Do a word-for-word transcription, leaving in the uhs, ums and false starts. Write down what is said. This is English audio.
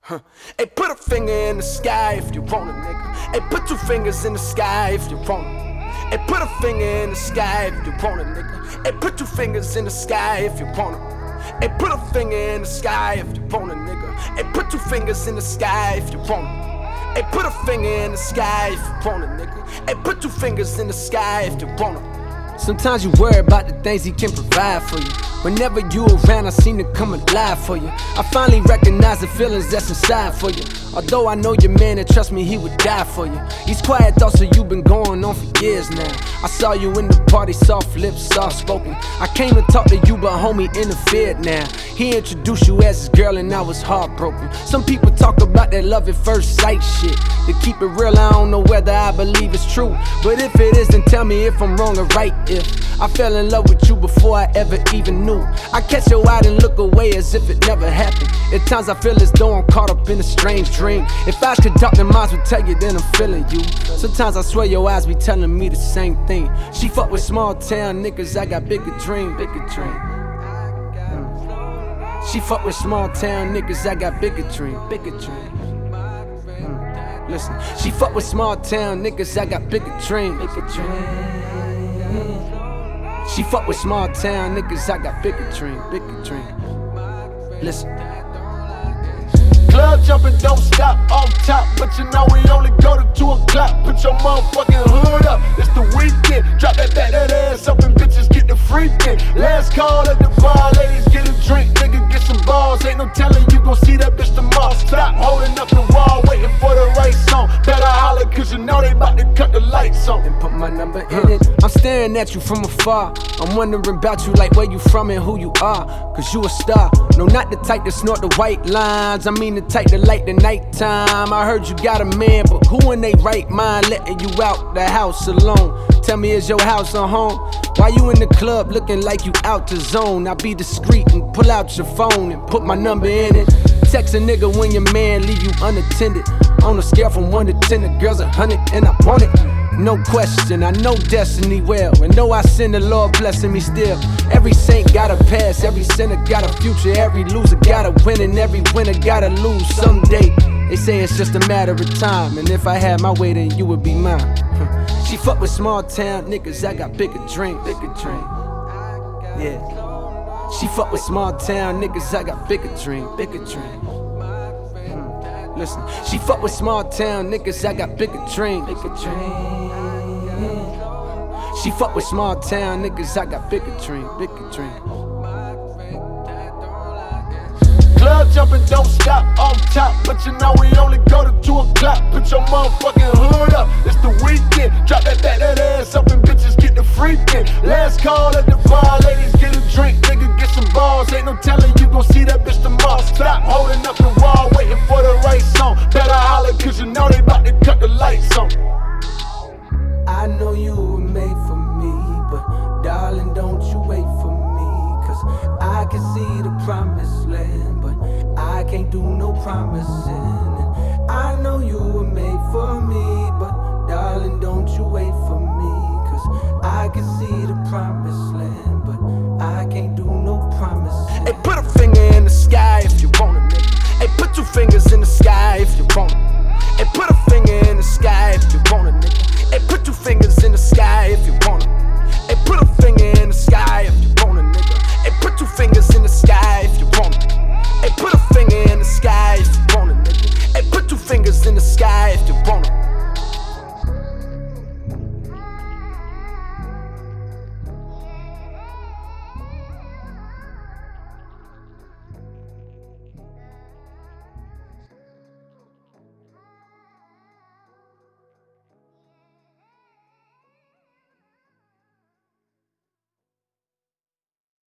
Huh. Hey, put a finger in the sky if you want it, nigga. Hey, put two fingers in the sky if you want it. Hey, put a finger in the sky if you want it, nigga. Hey, put two fingers in the sky if you want it. Hey, put a finger in the sky if you want it, nigga. Hey, put two fingers in the sky if you want it. Hey, put a finger in the sky if you want it, nigga. Hey, put two fingers in the sky if you want it. Sometimes you worry about the things he can provide for you. Whenever you around, I seem to come alive for you. I finally recognize the feelings that's inside for you. Although I know your man and trust me, he would die for you. These quiet thoughts of you been going on for years now. I saw you in the party, soft lips, soft spoken. I came to talk to you, but homie interfered now. He introduced you as his girl and I was heartbroken. Some people talk about that love at first sight shit. To keep it real, I don't know whether I believe it's true. But if it is, then tell me if I'm wrong or right. If I fell in love with you before I ever even knew, I catch your eye and look away as if it never happened. At times I feel as though I'm caught up in a strange dream. If eyes could talk, then minds would tell you, then I'm feeling you. Sometimes I swear your eyes be telling me the same thing. She fuck with small town niggas, I got bigger dream, bigger dream. Mm. She fuck with small town niggas, I got bigger dream, bigger dream. Mm. Listen, she fuck with small town niggas, I got bigger dream, bigger dream. Mm. She fuck with small town niggas, I got bigger dream, bigger dream. Listen. Club jumping, don't stop off top, but you know we only go to two o'clock. Put your motherfucking hood up, it's the weekend. Drop that back, that ass up and bitches get the freaking. Last call at the bar, ladies get a drink, nigga get some balls. Ain't no telling you gon' see that bitch tomorrow. Stop holding up the wall, waiting for the right song. Better holler, cause you know they bout to cut the lights on. And put my number in it. I'm staring at you from afar. I'm wondering about you, like where you from and who you are. Cause you a star. No, not the type to snort the white lines. I mean the type to light the nighttime. I heard you got a man, but who in they right mind letting you out the house alone? Tell me, is your house a home? Why you in the club looking like you out the zone? I be discreet and pull out your phone and put my number in it. Text a nigga when your man leave you unattended. On a scale from one to ten, the girl's a hundred and I want it. No question, I know destiny well, and know I sin, the Lord blessing me still. Every saint got a past, every sinner got a future, every loser got a win, and every winner gotta lose someday. They say it's just a matter of time, and if I had my way, then you would be mine. She fuck with small town niggas, I got bigger dream, bigger dream. Yeah. She fuck with small town niggas, I got bigger dream, bigger dream. Listen, she fuck with small town niggas, I got bigger dream, bigger dream. She fuck with small town niggas, I got bigger dream, bigger dream. Club jumping, don't stop off top, but you know we only go to two o'clock. Put your motherfucking hood up, it's the weekend. Drop that back, that ass up and bitches get the freaking. Last call at the bar, ladies get a drink, nigga get some balls. Ain't no telling you gon' see that bitch tomorrow. Stop holding up the wall, waiting for the right song. Better holler, cause you know they bout to cut the lights on. I know you were made for me, but darling, don't you wait for me. Cause I can see the promised land, but I can't do no promising. And I know you were made for me, but darling, don't you wait for me. Cause I can see the promised land, but I can't do no promising. Hey, put a finger in the sky if you want it, nigga. Hey, put two fingers in the sky if you want it. Hey, put a